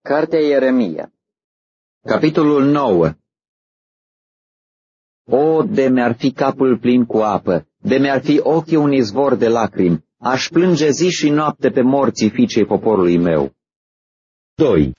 Cartea Ieremia, capitolul 9. O, de mi-ar fi capul plin cu apă, de mi-ar fi ochii un izvor de lacrimi, aș plânge zi și noapte pe morții fiicei poporului meu. 2.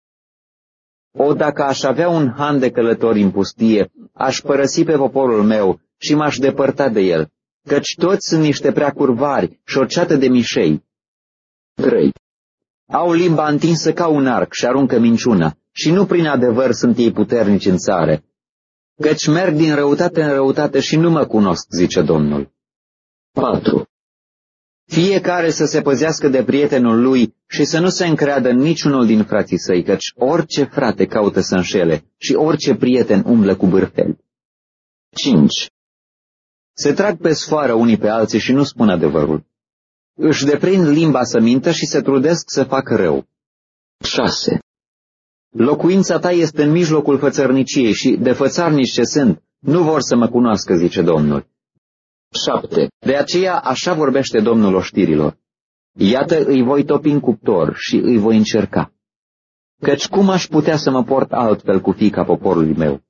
O, dacă aș avea un han de călători în pustie, aș părăsi pe poporul meu și m-aș depărta de el, căci toți sunt niște prea curvari și o ceată de mișei. 3. Au limba întinsă ca un arc și aruncă minciuna, și nu prin adevăr sunt ei puternici în țară. Căci merg din răutate în răutate și nu mă cunosc, zice Domnul. 4. Fiecare să se păzească de prietenul lui și să nu se încreadă în niciunul din frații săi, căci orice frate caută să înșele și orice prieten umblă cu bârfeli. 5. Se trag pe sfoară unii pe alții și nu spun adevărul. Își deprind limba să mintă și se trudesc să facă rău. 6. Locuința ta este în mijlocul fățărniciei și, de fățarnici ce sunt, nu vor să mă cunoască, zice Domnul. 7. De aceea așa vorbește Domnul oștirilor. Iată, îi voi topi în cuptor și îi voi încerca. Căci cum aș putea să mă port altfel cu fiica poporului meu?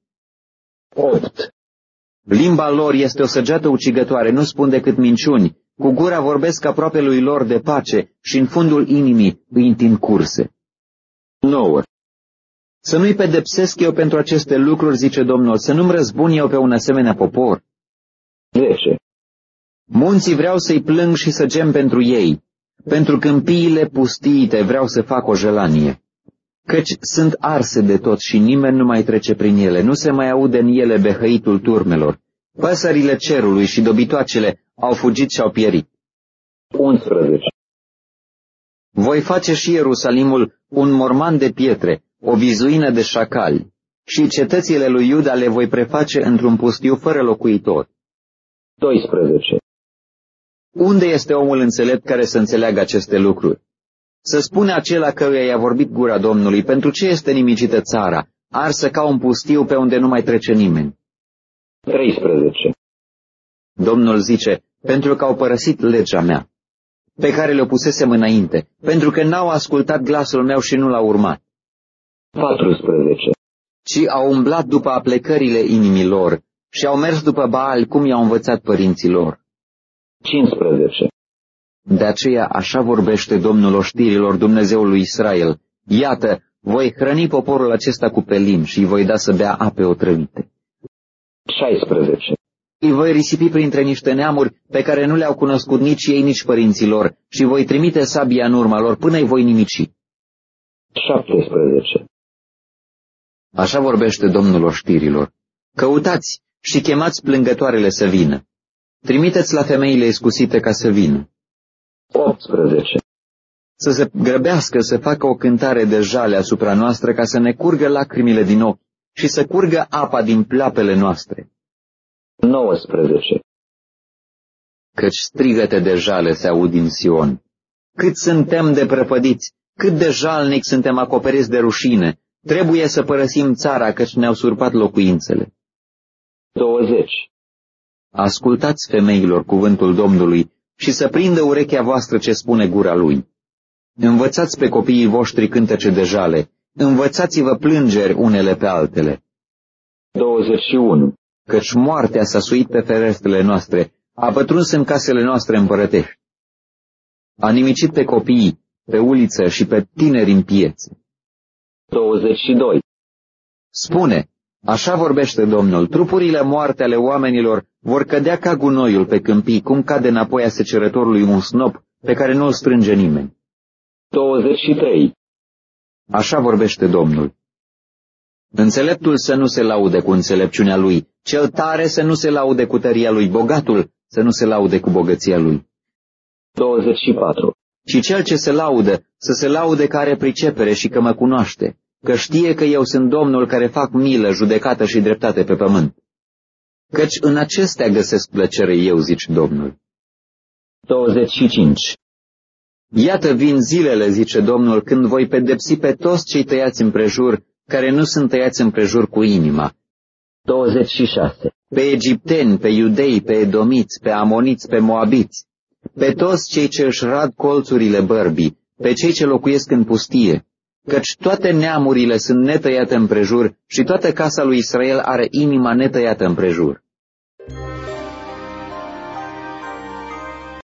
8. Limba lor este o săgeată ucigătoare, nu spun decât minciuni, cu gura vorbesc aproape lui lor de pace și în fundul inimii îi întind curse. 9. Să nu-i pedepsesc eu pentru aceste lucruri, zice Domnul, să nu-mi răzbun eu pe un asemenea popor. 10. Munții vreau să-i plâng și să gem pentru ei, pentru câmpiile pustiite vreau să fac o jelanie. Căci sunt arse de tot și nimeni nu mai trece prin ele, nu se mai aude în ele behăitul turmelor. Păsările cerului și dobitoacele au fugit și au pierit. 11. Voi face și Ierusalimul un morman de pietre, o vizuină de șacali, și cetățile lui Iuda le voi preface într-un pustiu fără locuitor. 12. Unde este omul înțelept care să înțeleagă aceste lucruri? Să spune acela căruia i-a vorbit gura Domnului, pentru ce este nimicită țara, arsă ca un pustiu pe unde nu mai trece nimeni. 13. Domnul zice, pentru că au părăsit legea mea, pe care le-o pusesem înainte, pentru că n-au ascultat glasul meu și nu l-au urmat. 14. Ci au umblat după aplecările inimilor și au mers după Baal cum i-au învățat părinții lor. 15. De aceea așa vorbește Domnul oștirilor, Dumnezeul lui Israel. Iată, voi hrăni poporul acesta cu pelin și îi voi da să bea ape otrăvite. 16. Îi voi risipi printre niște neamuri pe care nu le-au cunoscut nici ei, nici părinții lor, și voi trimite sabia în urma lor până îi voi nimici. 17. Așa vorbește Domnul oștirilor. Căutați și chemați plângătoarele să vină. Trimiteți la femeile iscusite ca să vină. 18. Să se grăbească să facă o cântare de jale asupra noastră ca să ne curgă lacrimile din ochi și să curgă apa din pleoapele noastre. 19. Căci strigăte de jale se aud din Sion. Cât suntem de prăpădiți, cât de jalnic suntem acoperiți de rușine, trebuie să părăsim țara căci ne-au surpat locuințele. 20. Ascultați femeilor cuvântul Domnului și să prindă urechea voastră ce spune gura lui. Învățați pe copiii voștri cântece de jale, învățați-vă plângeri unele pe altele. 21. Căci moartea s-a suit pe ferestrele noastre, a pătruns în casele noastre împărătești. A nimicit pe copiii, pe uliță și pe tineri în piețe. 22. Spune, așa vorbește Domnul, trupurile moarte ale oamenilor vor cădea ca gunoiul pe câmpii, cum cade înapoi a secerătorului un snop pe care nu îl strânge nimeni. 23. Așa vorbește Domnul. Înțeleptul să nu se laude cu înțelepciunea lui, cel tare să nu se laude cu tăria lui, bogatul să nu se laude cu bogăția lui. 24. Și cel ce se laudă, să se laude că are pricepere și că mă cunoaște, că știe că eu sunt Domnul care fac milă, judecată și dreptate pe pământ. Căci în acestea găsesc plăcere eu, zice Domnul. 25. Iată vin zilele, zice Domnul, când voi pedepsi pe toți cei tăiați împrejur, care nu sunt tăiați împrejur cu inima. 26. Pe egipteni, pe iudei, pe edomiți, pe amoniți, pe moabiți, pe toți cei ce își rad colțurile bărbii, pe cei ce locuiesc în pustie, căci toate neamurile sunt netăiate împrejur și toată casa lui Israel are inima netăiată împrejur.